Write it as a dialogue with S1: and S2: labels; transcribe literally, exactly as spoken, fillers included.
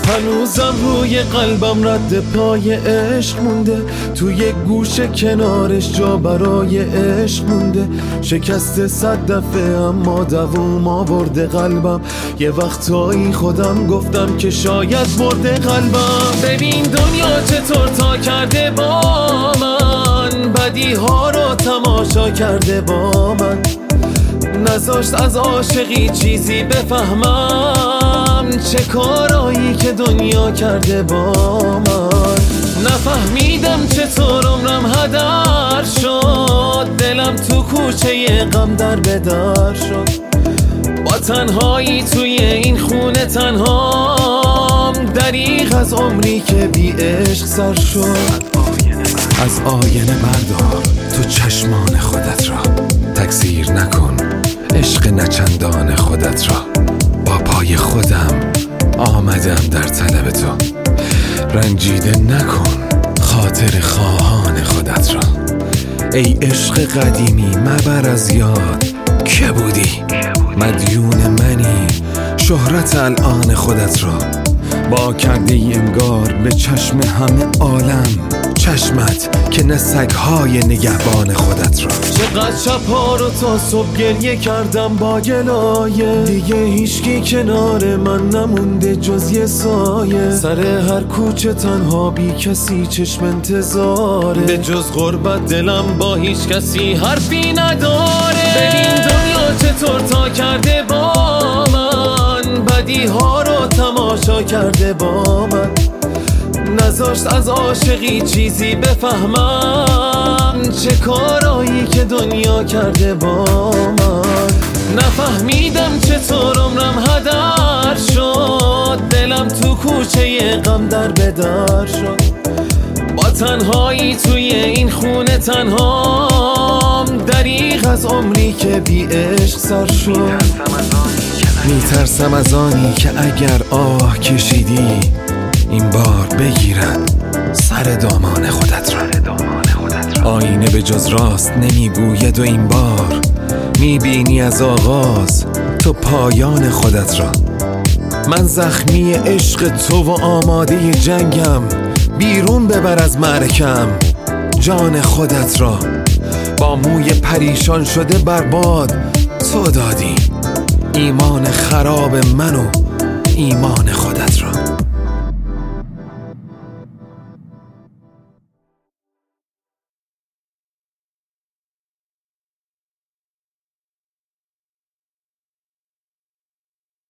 S1: هنوزم روی قلبم رد پای عشق مونده، توی گوش کنارش جا برای عشق مونده. شکست صد دفعه اما دووم آورده قلبم، یه وقتایی خودم گفتم که شاید برده قلبم. ببین دنیا چطور تا کرده با من، بدی ها رو تماشا کرده با من، نذاشت از عاشقی چیزی بفهمم. چه کارایی که دنیا کرده با من، نفهمیدم چطور عمرم هدر شد، دلم تو کوچه غم در بدر شد. با تنهایی توی این خونه تنهام، دریغ از عمری که بی عشق سر شد.
S2: از آینه بردار تو چشمان خودت را، تکثیر نکن عشق نچندان خودت را. با پای خودم آمدم در طلب تو، رنجیده نکن خاطر خواهان خودت را. ای عشق قدیمی مبر از یاد که بودی، مدیون منی شهرت الان خودت را. با کرده ای انگار به چشم همه عالم، چشمت که نه سگ‌های نگهبان خودت را.
S1: چقدر شب‌ها رو تا صبح گریه کردم با گلایه، دیگه هیچکی کنار من نمونده جز یه سایه. سر هر کوچه تنها بی کسی چشم انتظاره، به جز غربت دلم با هیچ کسی حرفی نداره. ببین دنیا چطور تا کرده با من، بدی ها رو تماشا کرده با من، نذاشت از عاشقی چیزی بفهمم. چه کارایی که دنیا کرده با من، نفهمیدم چطور عمرم هدر شد، دلم تو کوچه غم در بدر شد. با تنهایی توی این خونه تنهام، دریغ از عمری که بی عشق سر شد.
S2: میترسم از آنی که اگر آه کشیدی این بار بگیرد سر دامان خودت را. آینه به جز راست نمیگوید و این بار میبینی از آغاز تو پایان خودت را. من زخمی عشق تو و آماده جنگم، بیرون ببر از معرکم جان خودت را. با موی پریشان شده برباد تو دادی ایمان خراب من و ایمان خودت را.